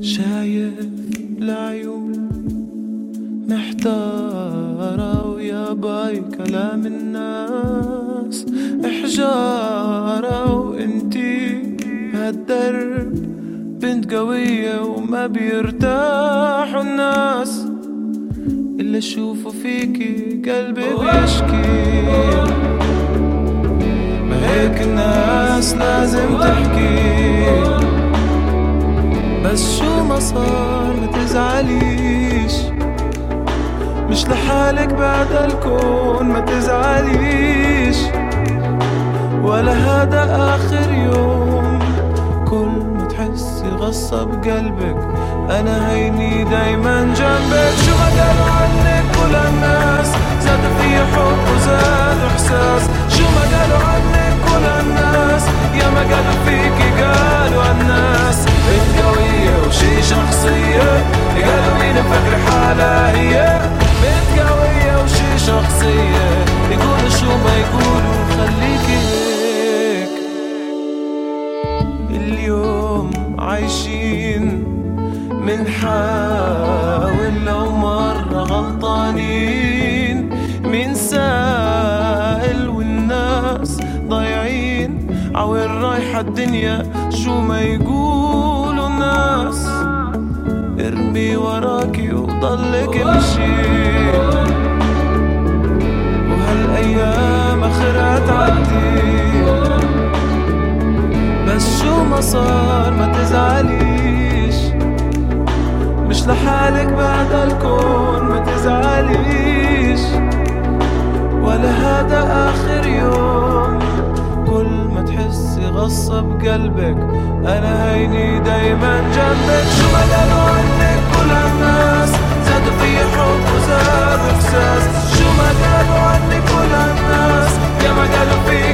شايف العيون محتارة ويا باي كلام الناس إحجارة، وإنتي بهالدرب بنت قوية وما بيرتاحوا الناس إلا شوفوا فيكي قلبي بيشكي. ما هيك الناس لازم تحكي، بس شو ما صار ما تزعليش، مش لحالك بعد الكون ما تزعليش، ولا هذا آخر يوم. كل ما تحسي غصة بقلبك أنا هيني دايما جنبك. شو ما قالوا عنك كل الناس زادوا في حب وزادوا إحساس، شو ما قالوا عنك كل الناس يا ما قالوا فيكي قالوا الناس بنت قوية وشي شخصية، قالوا مين مفكر حالها هي بنت قوية وشي شخصية، يقولوا شو ما يقولوا خليكي هيك. اليوم عايشين منحاول لو مرة غلطانين، مين سائل والناس ضايعين عوين رايحة الدنيا شو ما يقولوا الناس. ارمي وراكي وضلك امشي، وهالأيام آخرها تعدي، بس شو ما صار ما تزعليش، مش لحالك بعد الكون ما تزعليش، ولا هذا آخر يوم. كل ما تحسي غصة بقلبك أنا هيني دايما جنبك. شو ما قالوا عنك كل الناس زادوا في حب وزادوا إحساس، شو ما قالوا عنك كل الناس يا ما قالوا فيك